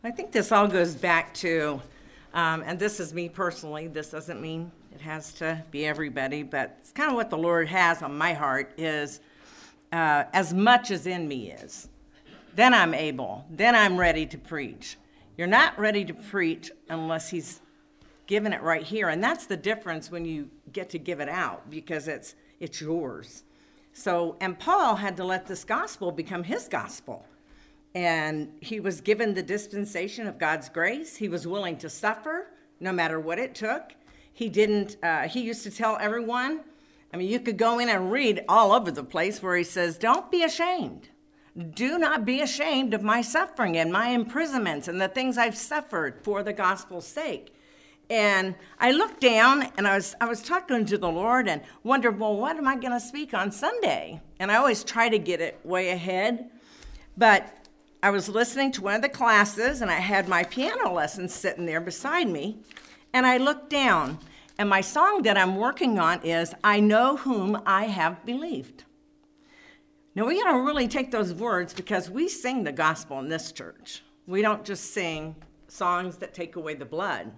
I think this all goes back to, and this is me personally, this doesn't mean it has to be everybody, but it's kind of what the Lord has on my heart is as much as in me is, then I'm able, then I'm ready to preach. You're not ready to preach unless he's given it right here, and that's the difference when you get to give it out, because it's yours. So, and Paul had to let this gospel become his gospel. And he was given the dispensation of God's grace. He was willing to suffer no matter what it took. He used to tell everyone, I mean, you could go in and read all over the place where he says, don't be ashamed. Do not be ashamed of my suffering and my imprisonments and the things I've suffered for the gospel's sake. And I looked down and I was talking to the Lord and wondered, well, what am I going to speak on Sunday? And I always try to get it way ahead. But I was listening to one of the classes and I had my piano lesson sitting there beside me. And I looked down and my song that I'm working on is, I Know Whom I Have Believed. Now we got to really take those words because we sing the gospel in this church. We don't just sing songs that take away the blood.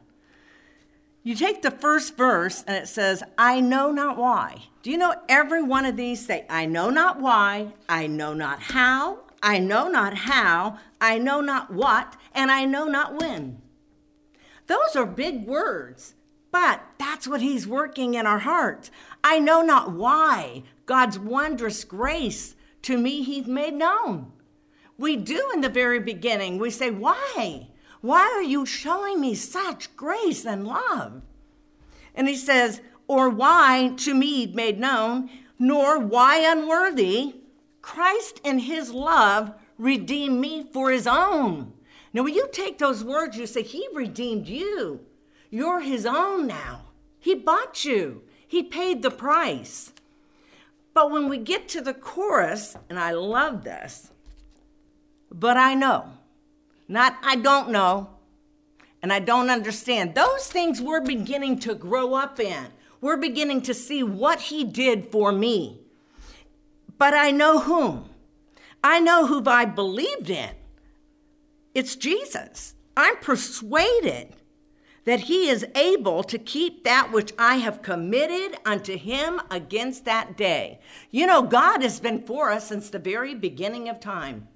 You take the first verse and it says, I know not why. Do you know every one of these say, I know not why, I know not how, I know not how, I know not what, and I know not when. Those are big words, but that's what he's working in our hearts. I know not why God's wondrous grace to me he's made known. We do in the very beginning. We say, why? Why are you showing me such grace and love? And he says, or why to me made known, nor why unworthy, Christ in his love redeemed me for his own. Now, when you take those words, you say, he redeemed you. You're his own now. He bought you. He paid the price. But when we get to the chorus, and I love this, but I know. Not I don't know, and I don't understand. Those things we're beginning to grow up in. We're beginning to see what he did for me. But I know whom. I know who I believed in. It's Jesus. I'm persuaded that he is able to keep that which I have committed unto him against that day. You know, God has been for us since the very beginning of time.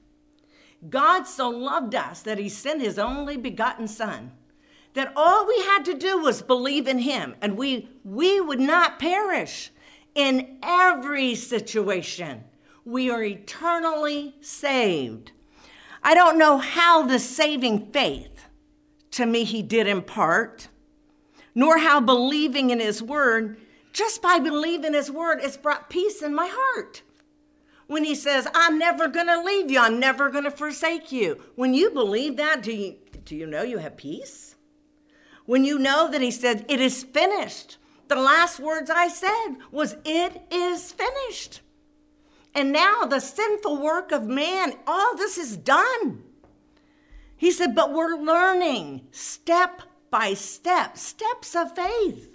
God so loved us that he sent his only begotten son, that all we had to do was believe in him, and we would not perish. In every situation, we are eternally saved. I don't know how the saving faith to me he did impart, nor how believing in his word, just by believing his word, it's brought peace in my heart. When he says, I'm never going to leave you, I'm never going to forsake you. When you believe that, do you know you have peace? When you know that he said, it is finished. The last words I said was, it is finished. And now the sinful work of man, all this is done. He said, but we're learning step by step, steps of faith.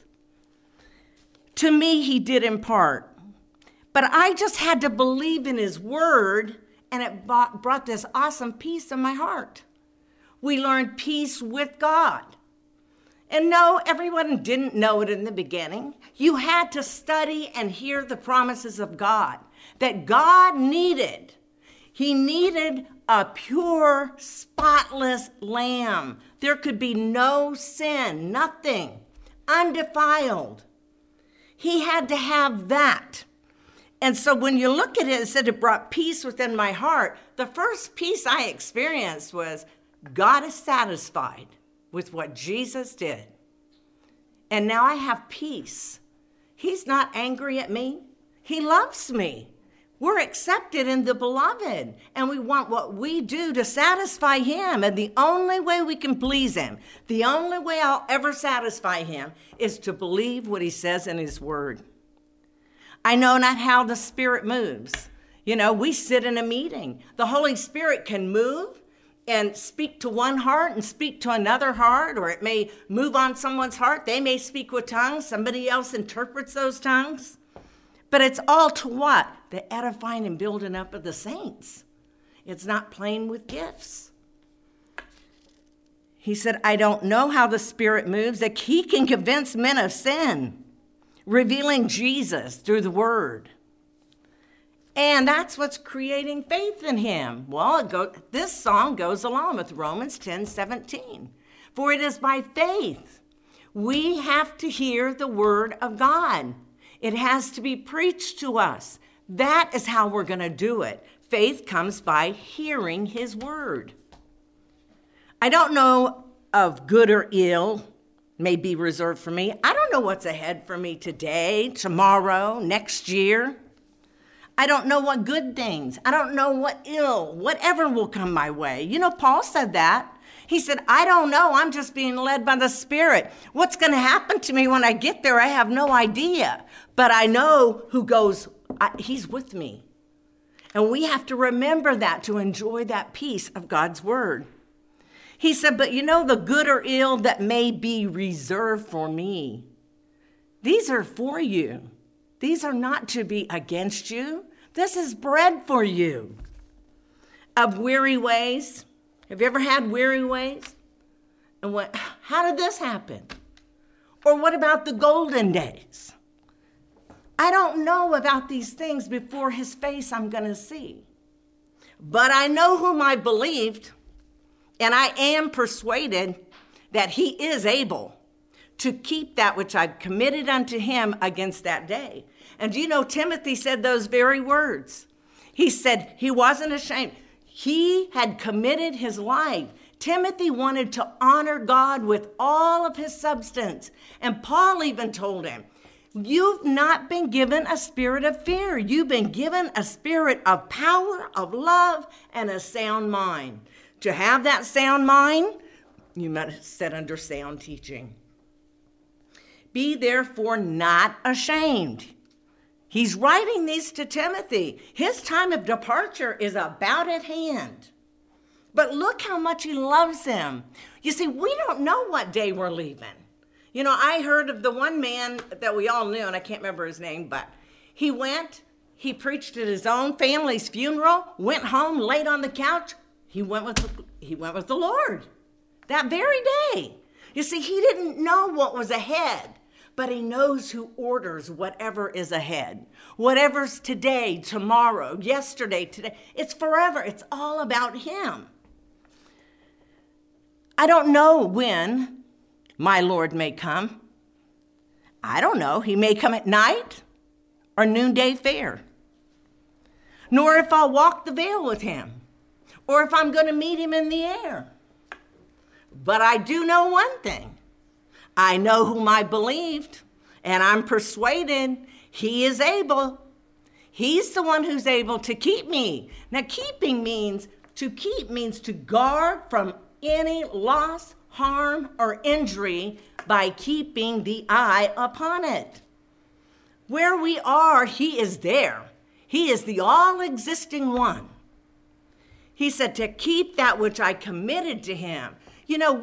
To me, he did impart. But I just had to believe in his word, and it brought this awesome peace in my heart. We learned peace with God. And no, everyone didn't know it in the beginning. You had to study and hear the promises of God, that God needed. He needed a pure, spotless lamb. There could be no sin, nothing, undefiled. He had to have that. And so when you look at it, it said it brought peace within my heart. The first peace I experienced was God is satisfied with what Jesus did. And now I have peace. He's not angry at me. He loves me. We're accepted in the beloved. And we want what we do to satisfy him. And the only way we can please him, the only way I'll ever satisfy him is to believe what he says in his word. I know not how the Spirit moves. You know, we sit in a meeting. The Holy Spirit can move and speak to one heart and speak to another heart, or it may move on someone's heart. They may speak with tongues. Somebody else interprets those tongues. But it's all to what? The edifying and building up of the saints. It's not playing with gifts. He said, I don't know how the Spirit moves, that he can convince men of sin, revealing Jesus through the word. And that's what's creating faith in him. Well, this song goes along with Romans 10:17. For it is by faith. We have to hear the word of God. It has to be preached to us. That is how we're going to do it. Faith comes by hearing his word. I don't know of good or ill may be reserved for me. I don't know what's ahead for me today, tomorrow, next year. I don't know what good things. I don't know what ill, whatever will come my way. You know, Paul said that. He said, I don't know. I'm just being led by the Spirit. What's going to happen to me when I get there? I have no idea. But I know who goes, he's with me. And we have to remember that to enjoy that peace of God's word. He said, but you know, the good or ill that may be reserved for me, these are for you. These are not to be against you. This is bread for you. Of weary ways. Have you ever had weary ways? And how did this happen? Or what about the golden days? I don't know about these things before his face I'm going to see. But I know whom I believed, and I am persuaded that he is able to keep that which I've committed unto him against that day. And you know, Timothy said those very words. He said he wasn't ashamed. He had committed his life. Timothy wanted to honor God with all of his substance. And Paul even told him, you've not been given a spirit of fear. You've been given a spirit of power, of love, and a sound mind. To have that sound mind, you must sit under sound teaching. Be therefore not ashamed. He's writing these to Timothy. His time of departure is about at hand. But look how much he loves him. You see, we don't know what day we're leaving. You know, I heard of the one man that we all knew, and I can't remember his name, but he preached at his own family's funeral, went home, laid on the couch. He went with the Lord that very day. You see, he didn't know what was ahead, but he knows who orders whatever is ahead. Whatever's today, tomorrow, yesterday, today, it's forever. It's all about him. I don't know when my Lord may come. I don't know. He may come at night or noonday fair. Nor if I'll walk the veil with him, or if I'm going to meet him in the air. But I do know one thing. I know whom I believed, and I'm persuaded he is able. He's the one who's able to keep me. Now, keeping means to guard from any loss, harm, or injury by keeping the eye upon it. Where we are, he is there. He is the all-existing one. He said to keep that which I committed to him. You know,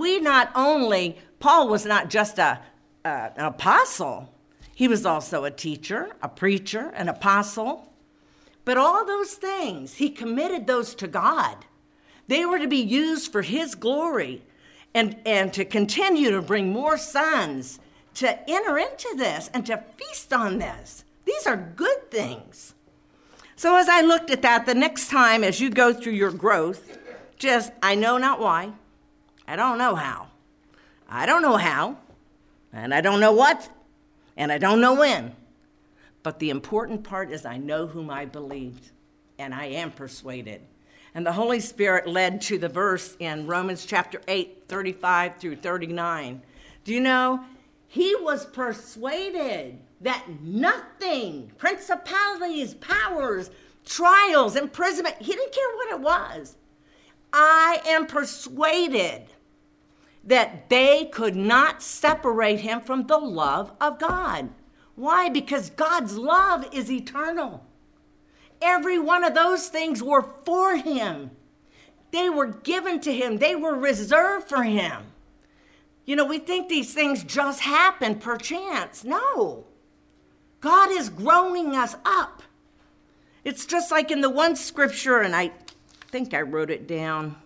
Paul was not just an apostle. He was also a teacher, a preacher, an apostle. But all those things, he committed those to God. They were to be used for his glory and to continue to bring more sons to enter into this and to feast on this. These are good things. So as I looked at that, the next time as you go through your growth, I know not why. I don't know how. I don't know how. And I don't know what. And I don't know when. But the important part is I know whom I believed. And I am persuaded. And the Holy Spirit led to the verse in Romans chapter 8, 35 through 39. Do you know? He was persuaded that nothing, principalities, powers, trials, imprisonment, he didn't care what it was. I am persuaded that they could not separate him from the love of God. Why? Because God's love is eternal. Every one of those things were for him. They were given to him. They were reserved for him. You know, we think these things just happen per chance. No. God is growing us up. It's just like in the one scripture, and I think I wrote it down.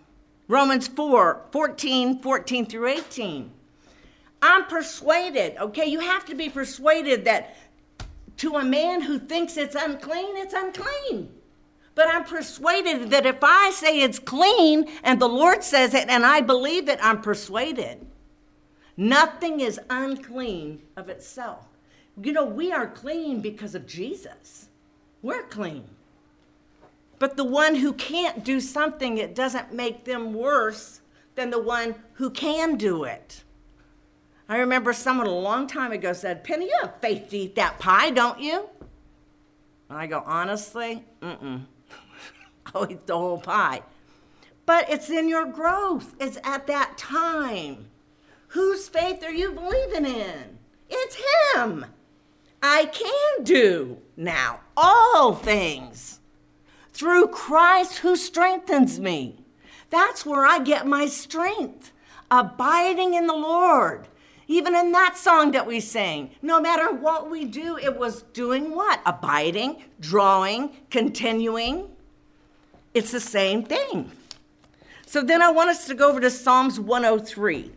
Romans 14 through 18. I'm persuaded, okay? You have to be persuaded that to a man who thinks it's unclean, it's unclean. But I'm persuaded that if I say it's clean and the Lord says it and I believe it, I'm persuaded. Nothing is unclean of itself. You know, we are clean because of Jesus. We're clean. But the one who can't do something, it doesn't make them worse than the one who can do it. I remember someone a long time ago said, Penny, you have faith to eat that pie, don't you? And I go, honestly, I'll eat the whole pie. But it's in your growth. It's at that time. Whose faith are you believing in? It's him. I can do now all things through Christ who strengthens me. That's where I get my strength, abiding in the Lord. Even in that song that we sang, no matter what we do, it was doing what? Abiding, drawing, continuing. It's the same thing. So then I want us to go over to Psalms 103.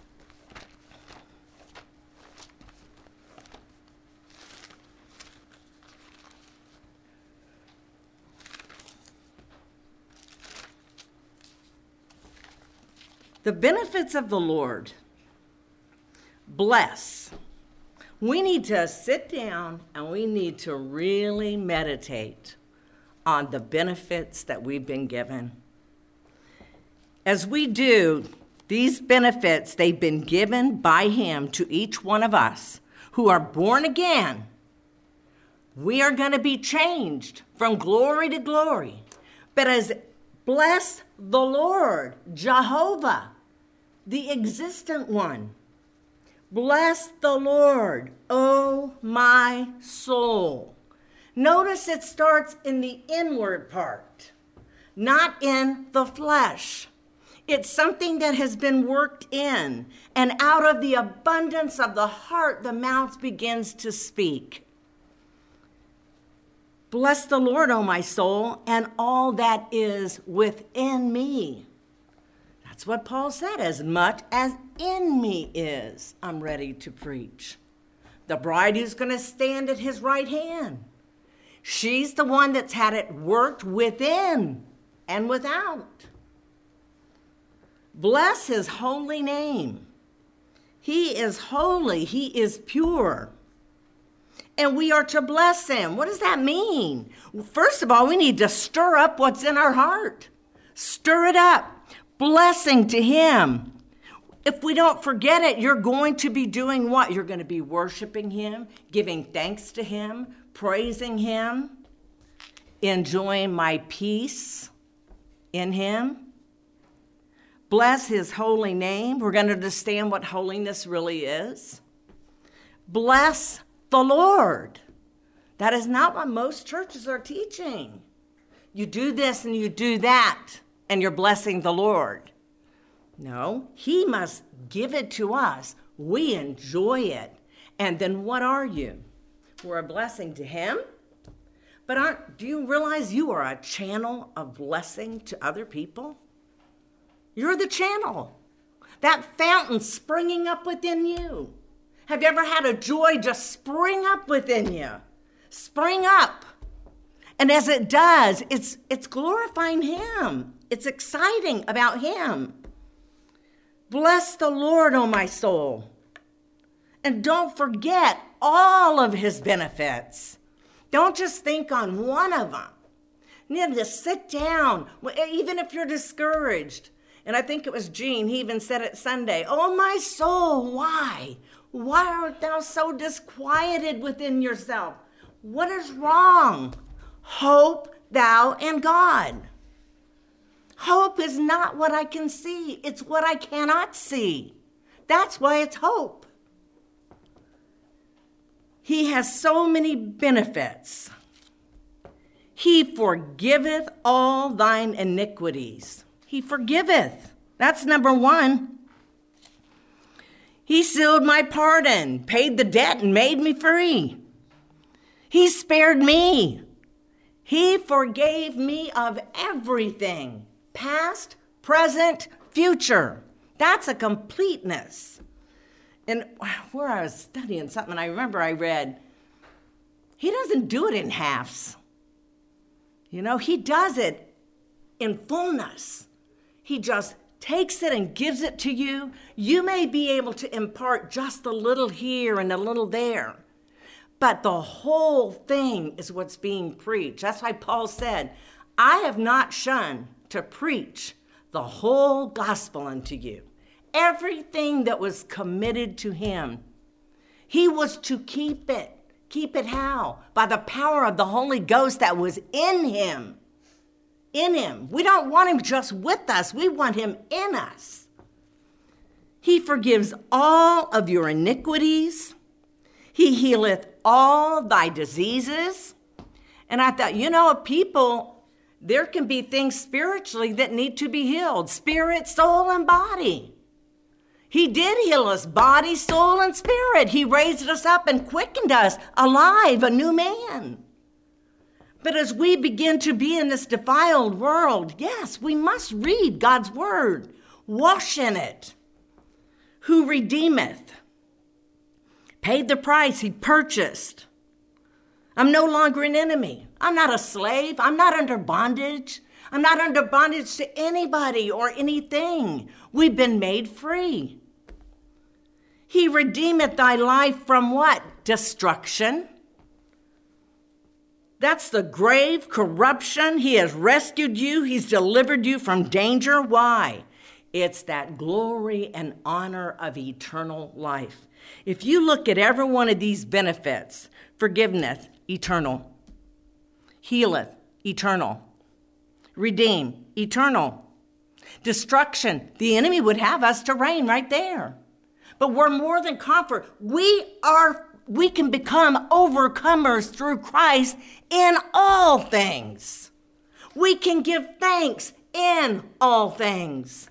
The benefits of the Lord. Bless. We need to sit down and we need to really meditate on the benefits that we've been given. As we do, these benefits, they've been given by him to each one of us who are born again. We are going to be changed from glory to glory. But as bless the Lord, Jehovah, the existent one. Bless the Lord, O my soul. Notice it starts in the inward part, not in the flesh. It's something that has been worked in, and out of the abundance of the heart, the mouth begins to speak. Bless the Lord, O my soul, and all that is within me. That's what Paul said, as much as in me is, I'm ready to preach. The bride who's going to stand at his right hand. She's the one that's had it worked within and without. Bless his holy name. He is holy. He is pure. And we are to bless him. What does that mean? First of all, we need to stir up what's in our heart. Stir it up. Blessing to him. If we don't forget it, you're going to be doing what? You're going to be worshiping him, giving thanks to him, praising him, enjoying my peace in him. Bless his holy name. We're going to understand what holiness really is. Bless the Lord. That is not what most churches are teaching. You do this and you do that, and you're blessing the Lord. No, he must give it to us. We enjoy it. And then what are you? We're a blessing to him. But do you realize you are a channel of blessing to other people? You're the channel. That fountain springing up within you. Have you ever had a joy just spring up within you? Spring up. And as it does, it's glorifying him. It's exciting about him. Bless the Lord, O my soul. And don't forget all of his benefits. Don't just think on one of them. You need to sit down, even if you're discouraged. And I think it was Gene, he even said it Sunday, "Oh my soul, why? Why art thou so disquieted within yourself? What is wrong? Hope thou in God." Hope is not what I can see. It's what I cannot see. That's why it's hope. He has so many benefits. He forgiveth all thine iniquities. He forgiveth. That's number one. He sealed my pardon, paid the debt, and made me free. He spared me. He forgave me of everything, past, present, future. That's a completeness. And where I was studying something, I remember I read, he doesn't do it in halves. He does it in fullness. He just takes it and gives it to you. You may be able to impart just a little here and a little there, but the whole thing is what's being preached. That's why Paul said, I have not shunned to preach the whole gospel unto you. Everything that was committed to him, he was to keep it. Keep it how? By the power of the Holy Ghost that was in him. In him. We don't want him just with us. We want him in us. He forgives all of your iniquities. He healeth all thy diseases. And I thought, people, there can be things spiritually that need to be healed. Spirit, soul, and body. He did heal us, body, soul, and spirit. He raised us up and quickened us alive, a new man. But as we begin to be in this defiled world, yes, we must read God's word, wash in it. Who redeemeth? Paid the price, he purchased. I'm no longer an enemy. I'm not a slave. I'm not under bondage. I'm not under bondage to anybody or anything. We've been made free. He redeemeth thy life from what? Destruction. That's the grave, corruption. He has rescued you. He's delivered you from danger. Why? It's that glory and honor of eternal life. If you look at every one of these benefits, forgiveness, eternal. Healeth, eternal. Redeem, eternal. Destruction, the enemy would have us to reign right there. But we're more than conquerors. We can become overcomers through Christ in all things. We can give thanks in all things.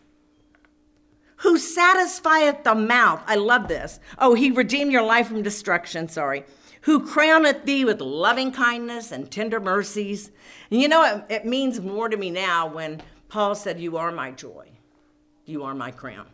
Who satisfieth the mouth. I love this. Oh, he redeemed your life from destruction, Who crowneth thee with loving kindness and tender mercies. And it means more to me now when Paul said, you are my joy. You are my crown.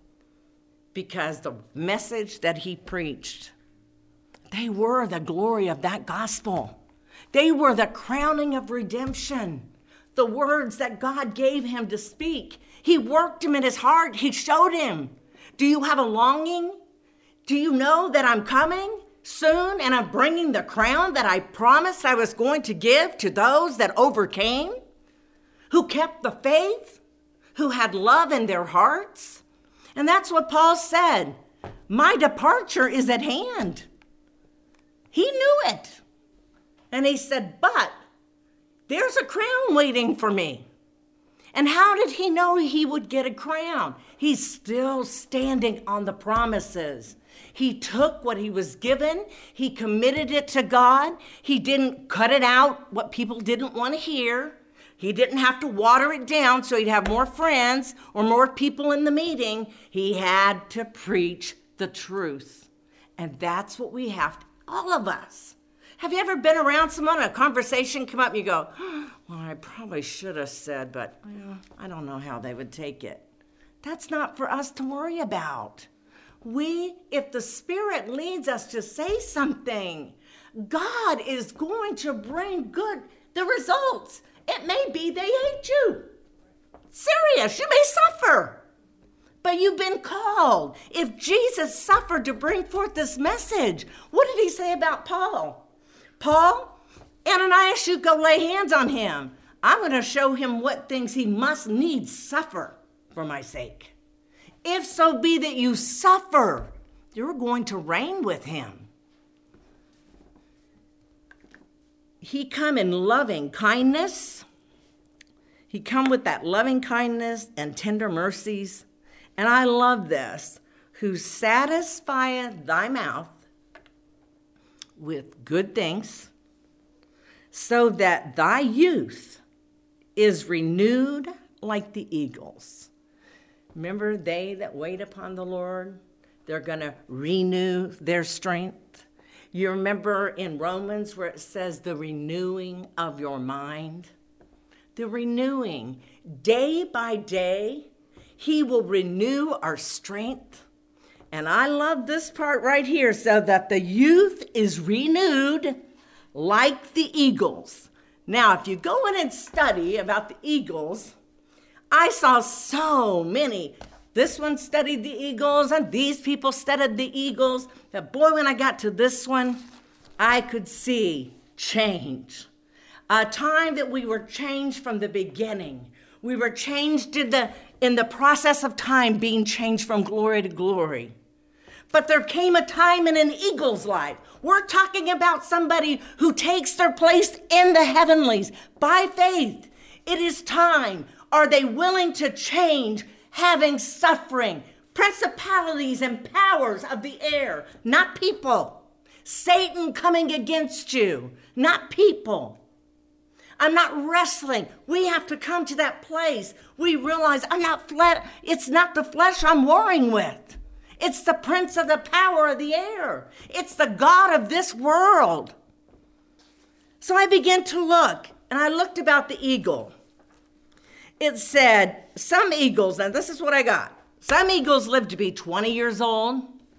Because the message that he preached, they were the glory of that gospel. They were the crowning of redemption. The words that God gave him to speak. He worked him in his heart. He showed him. Do you have a longing? Do you know that I'm coming soon and I'm bringing the crown that I promised I was going to give to those that overcame, who kept the faith, who had love in their hearts? And that's what Paul said. My departure is at hand. He knew it. And he said, but there's a crown waiting for me. And how did he know he would get a crown? He's still standing on the promises. He took what he was given. He committed it to God. He didn't cut it out, what people didn't want to hear. He didn't have to water it down so he'd have more friends or more people in the meeting. He had to preach the truth. And that's what we have to, all of us. Have you ever been around someone, a conversation come up and you go, well, I probably should have said, but I don't know how they would take it. That's not for us to worry about. If the Spirit leads us to say something, God is going to bring the results. It may be they hate you. Serious, you may suffer. But you've been called. If Jesus suffered to bring forth this message, what did he say about Paul? Paul, Ananias, you go lay hands on him. I'm going to show him what things he must needs suffer for my sake. If so be that you suffer, you're going to reign with him. He come in loving kindness. He come with that loving kindness and tender mercies. And I love this. Who satisfieth thy mouth with good things, so that thy youth is renewed like the eagles. Remember, they that wait upon the Lord, they're going to renew their strength. You remember in Romans where it says the renewing of your mind? The renewing. day by day, he will renew our strength. And I love this part right here, so that the youth is renewed like the eagles. Now, if you go in and study about the eagles, I saw so many. This one studied the eagles, and these people studied the eagles. But boy, when I got to this one, I could see change. A time that we were changed from the beginning. We were changed in the process of time, being changed from glory to glory. But there came a time in an eagle's life. We're talking about somebody who takes their place in the heavenlies by faith. It is time. Are they willing to change, having suffering, principalities and powers of the air, not people? Satan coming against you, not people. I'm not wrestling. We have to come to that place. We realize it's not the flesh I'm warring with. It's the prince of the power of the air. It's the God of this world. So I began to look, and I looked about the eagle. It said, some eagles, and this is what I got. Some eagles live to be 20 years old,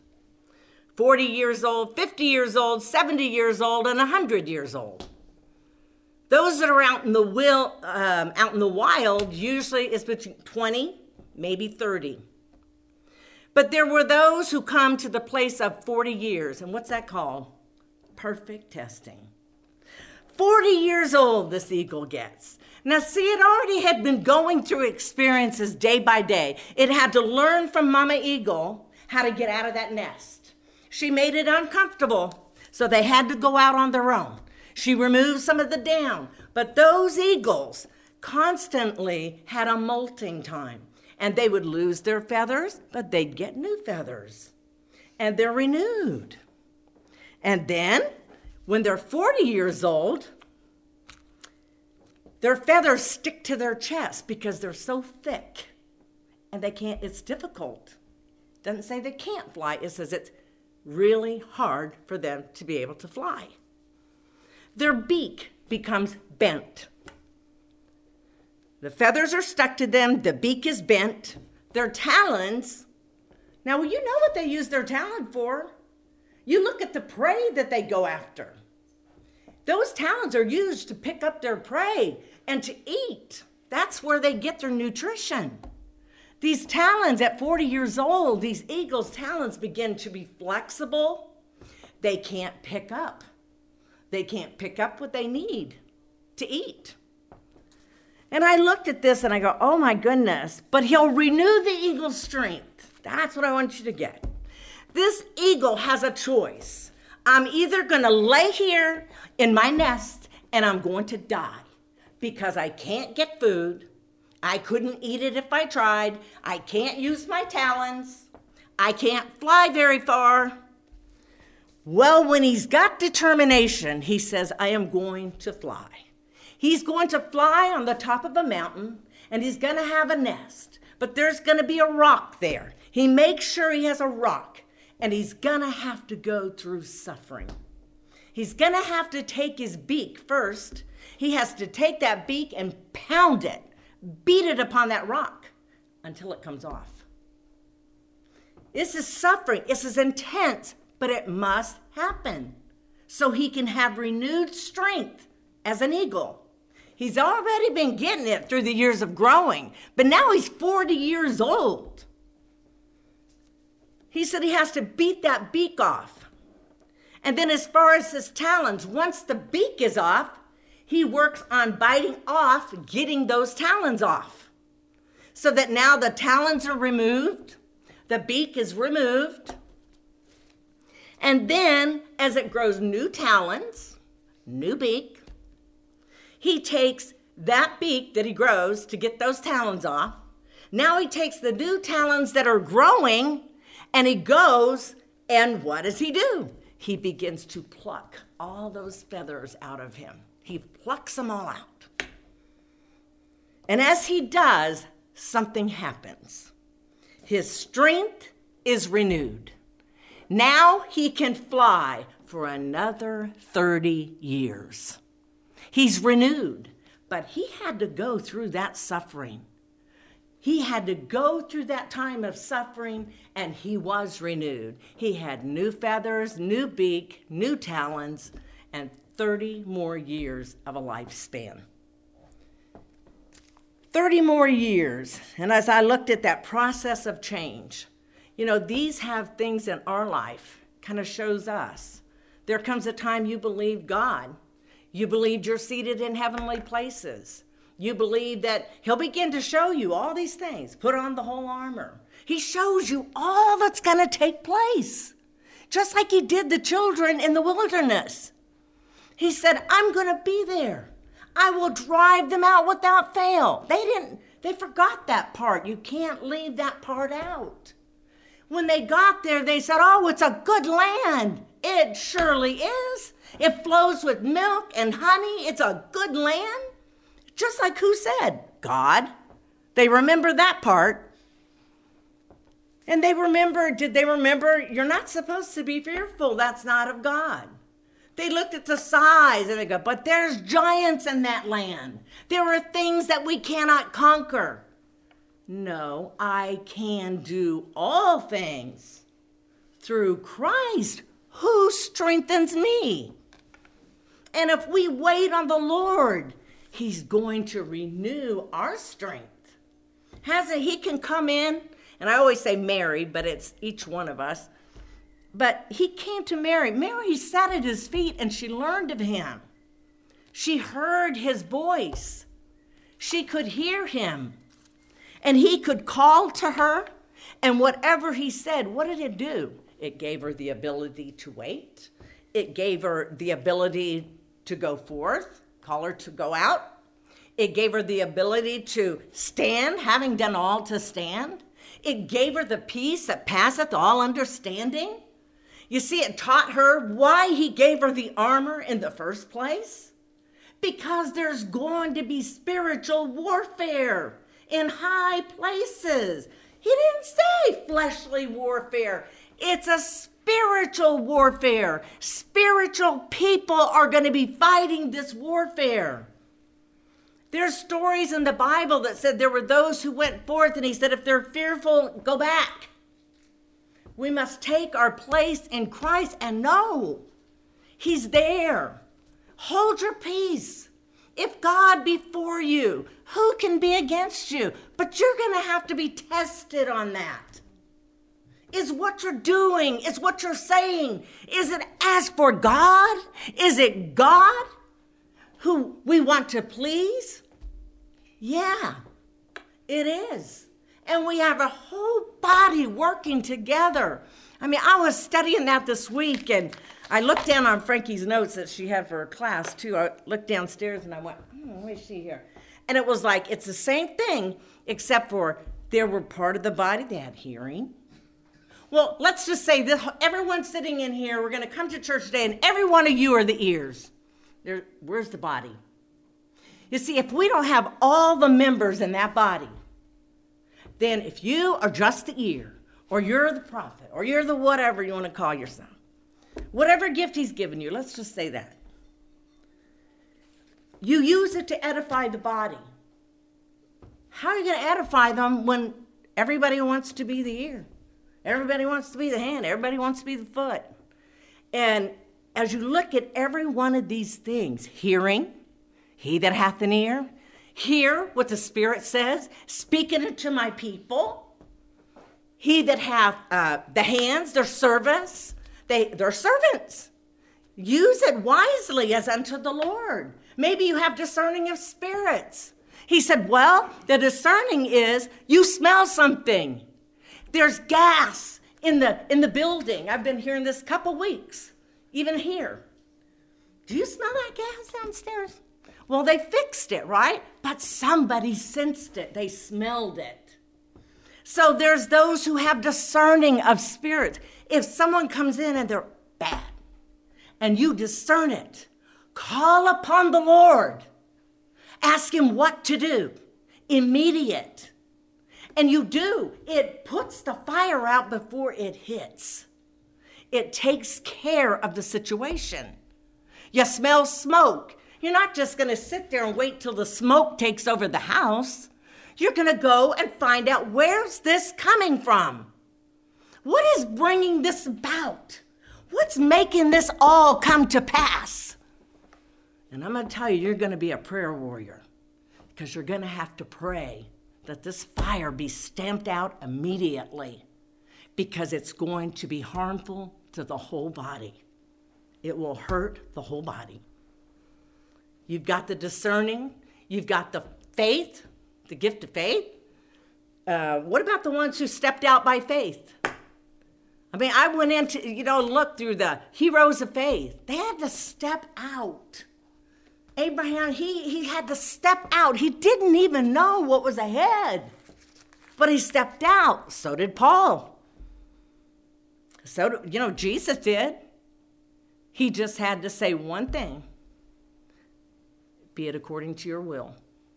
40 years old, 50 years old, 70 years old, and 100 years old. Those that are out in the wild, usually is between 20, maybe 30. But there were those who come to the place of 40 years. And what's that called? Perfect testing. 40 years old, this eagle gets. Now, see, it already had been going through experiences day by day. It had to learn from Mama Eagle how to get out of that nest. She made it uncomfortable, so they had to go out on their own. She removed some of the down. But those eagles constantly had a molting time. And they would lose their feathers, but they'd get new feathers. And they're renewed. And then, when they're 40 years old, their feathers stick to their chest because they're so thick. And it's difficult. It doesn't say they can't fly. It says it's really hard for them to be able to fly. Their beak becomes bent. The feathers are stuck to them. The beak is bent. Their talons. Now, you know what they use their talon for. You look at the prey that they go after. Those talons are used to pick up their prey and to eat. That's where they get their nutrition. These talons at 40 years old, these eagles' talons begin to be flexible. They can't pick up. They can't pick up what they need to eat. And I looked at this and I go, oh my goodness, but he'll renew the eagle's strength. That's what I want you to get. This eagle has a choice. I'm either going to lay here in my nest and I'm going to die because I can't get food. I couldn't eat it if I tried. I can't use my talons. I can't fly very far. Well, when he's got determination, he says, I am going to fly. He's going to fly on the top of a mountain, and he's going to have a nest. But there's going to be a rock there. He makes sure he has a rock, and he's going to have to go through suffering. He's going to have to take his beak first. He has to take that beak and pound it, beat it upon that rock until it comes off. This is suffering. This is intense, but it must happen so he can have renewed strength as an eagle. He's already been getting it through the years of growing, but now he's 40 years old. He said he has to beat that beak off. And then as far as his talons, once the beak is off, he works on biting off, getting those talons off. So that now the talons are removed, the beak is removed, and then as it grows new talons, new beak, he takes that beak that he grows to get those talons off. Now he takes the new talons that are growing and he goes, and what does he do? He begins to pluck all those feathers out of him. He plucks them all out. And as he does, something happens. His strength is renewed. Now he can fly for another 30 years. He's renewed. But he had to go through that suffering. He had to go through that time of suffering, and he was renewed. He had new feathers, new beak, new talons, and 30 more years of a lifespan. 30 more years. And as I looked at that process of change, these have things in our life, kind of shows us. There comes a time you believe God. You believed you're seated in heavenly places. You believe that he'll begin to show you all these things. Put on the whole armor. He shows you all that's going to take place. Just like he did the children in the wilderness. He said, I'm going to be there. I will drive them out without fail. They forgot that part. You can't leave that part out. When they got there, they said, oh, it's a good land. It surely is. It flows with milk and honey. It's a good land. Just like who said? God. They remember that part. And did they remember, you're not supposed to be fearful. That's not of God. They looked at the size and they go, but there's giants in that land. There are things that we cannot conquer. No, I can do all things through Christ who strengthens me. And if we wait on the Lord, he's going to renew our strength. He can come in, and I always say Mary, but it's each one of us. But he came to Mary. Mary sat at his feet and she learned of him. She heard his voice. She could hear him. And he could call to her. And whatever he said, what did it do? It gave her the ability to wait. It gave her the ability to go forth, call her to go out. It gave her the ability to stand, having done all to stand. It gave her the peace that passeth all understanding. You see, it taught her why he gave her the armor in the first place. Because there's going to be spiritual warfare in high places. He didn't say fleshly warfare. It's a spiritual warfare. Spiritual people are going to be fighting this warfare. There's stories in the Bible that said there were those who went forth and he said, if they're fearful, go back. We must take our place in Christ and know he's there. Hold your peace. If God be for you, who can be against you? But you're going to have to be tested on that. Is what you're doing, is what you're saying, is it as for God? Is it God who we want to please? Yeah, it is. And we have a whole body working together. I mean, I was studying that this week, and I looked down on Frankie's notes that she had for her class, too. I looked downstairs, and I went, what is she here? And it was like, it's the same thing, except for there were part of the body, they had hearing. Well, let's just say this, everyone sitting in here, we're going to come to church today, and every one of you are the ears. Where's the body? You see, if we don't have all the members in that body, then if you are just the ear, or you're the prophet, or you're the whatever you want to call yourself, whatever gift he's given you, let's just say that. You use it to edify the body. How are you going to edify them when everybody wants to be the ear? Everybody wants to be the hand. Everybody wants to be the foot. And as you look at every one of these things, hearing, he that hath an ear, hear what the Spirit says, speaking it to my people. He that hath the hands, their service, they're servants. Use it wisely as unto the Lord. Maybe you have discerning of spirits. He said, well, the discerning is you smell something. There's gas in the building. I've been hearing this couple weeks, even here. Do you smell that gas downstairs? Well, they fixed it, right? But somebody sensed it. They smelled it. So there's those who have discerning of spirits. If someone comes in and they're bad, and you discern it, call upon the Lord. Ask him what to do. Immediate. And you do. It puts the fire out before it hits. It takes care of the situation. You smell smoke. You're not just going to sit there and wait till the smoke takes over the house. You're going to go and find out, where's this coming from? What is bringing this about? What's making this all come to pass? And I'm going to tell you, you're going to be a prayer warrior, because you're going to have to pray that this fire be stamped out immediately, because it's going to be harmful to the whole body. It will hurt the whole body. You've got the discerning. You've got the faith, the gift of faith. What about the ones who stepped out by faith? I mean, I went into, look through the heroes of faith. They had to step out. Abraham, he had to step out. He didn't even know what was ahead, but he stepped out. So did Paul. So, Jesus did. He just had to say one thing: be it according to your will.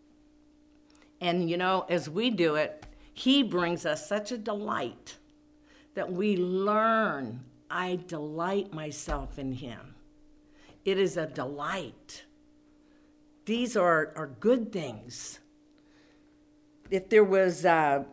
And, as we do it, he brings us such a delight that we learn, I delight myself in him. It is a delight. These are good things. If there was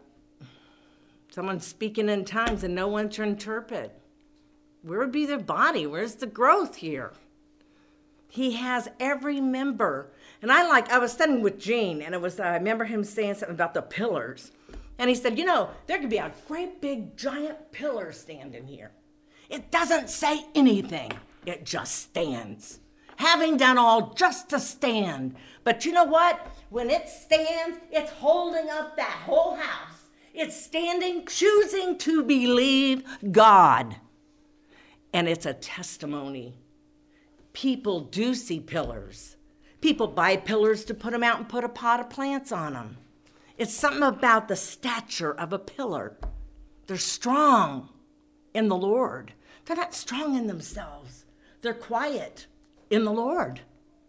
someone speaking in tongues and no one to interpret, where would be their body? Where's the growth here? He has every member. And I was studying with Gene, and I remember him saying something about the pillars. And he said, there could be a great big giant pillar standing here. It doesn't say anything. It just stands. Having done all just to stand. But you know what? When it stands, it's holding up that whole house. It's standing, choosing to believe God. And it's a testimony. People do see pillars. People buy pillars to put them out and put a pot of plants on them. It's something about the stature of a pillar. They're strong in the Lord. They're not strong in themselves. They're quiet in the Lord.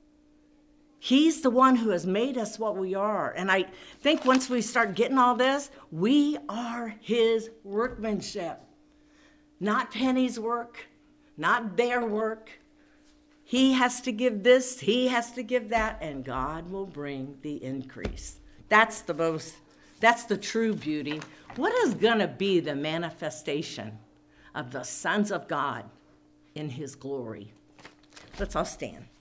He's the one who has made us what we are. And I think once we start getting all this, we are his workmanship. Not Penny's work, not their work. He has to give this, he has to give that, and God will bring the increase. That's the true beauty. What is going to be the manifestation of the sons of God in his glory? Let's all stand.